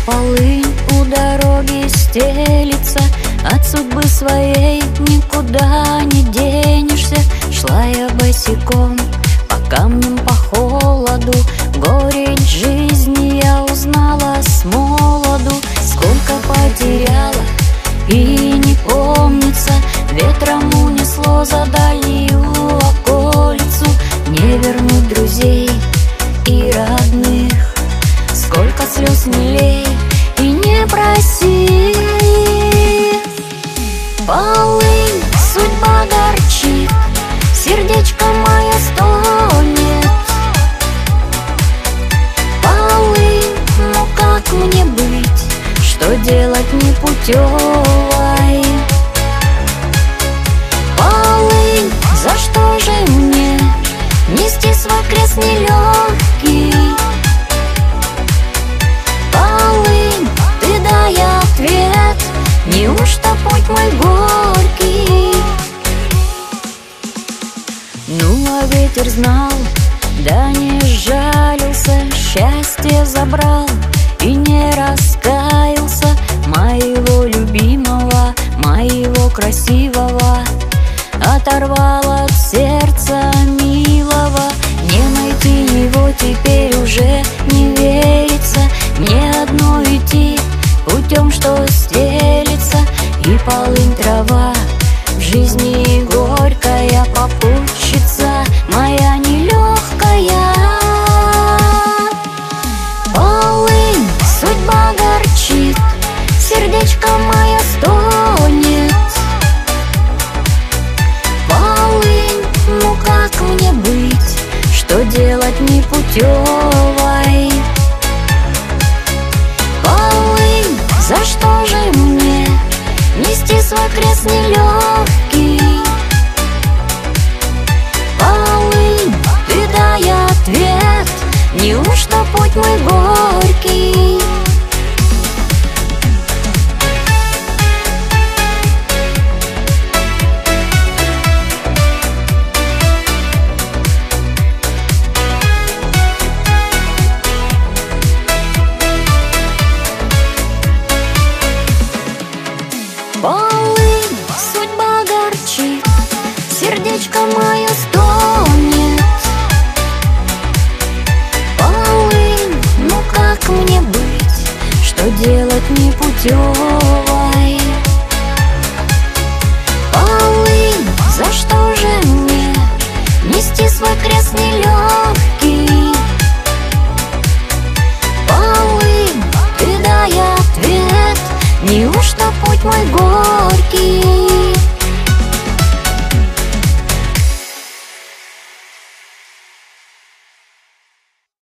полынь у дороги стелится, от судьбы своей никуда не денешься. Шла я босиком по камням, по холоду, горечь жизни я узнала с молоду. Сколько потеряла и не помнится, ветром унесло за дальнюю околицу. Не вернуть друзей и родных, сколько слез не лей и не проси. Полынь, судьба горчит, сердечко мое стонет. Полынь, ну как мне быть, что делать непутевой? Полынь, за что же мне нести свой крест нелегкий? Полынь, ты дай ответ, неужто путь мой горький? Ну, а ветер знал, да не жалился, счастье забрал и не раскаялся. Моего любимого, моего красивого оторвал от сердца милого. Не найти его теперь уже не верится, мне одно идти путем, что стелится. И полынь трава в жизни горькая, попутчица моя нелегкая. Полынь, судьба горчит, сердечко мое стонет. Полынь, ну как мне быть, что делать непутевой? Полынь, за что же мне нести свой крест нелегкий? Полынь, ты дай ответ, неужто путь мой горький? Полынь, судьба горчит, сердечко мое стонет. Полынь, ну как мне быть, что делать непутевой? Полынь, за что же мне нести свой крест нелегкий? Полынь, ты дай ответ, неужто путь мой горький?